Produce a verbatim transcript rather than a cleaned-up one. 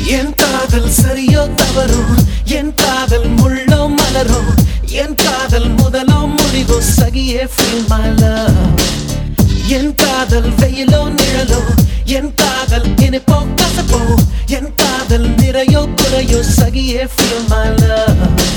என் காதல் சரியோ தவறோ, என் காதல் முள்ளோ மலரோ, என் காதல் முதலோ முடிவோ, சகியே feel my love. என் காதல் வெயிலோ நிழலோ, என் காதல் இனிப்போ கசப்போ, என் காதல் நிறையோ குறையோ, சகியே feel my love.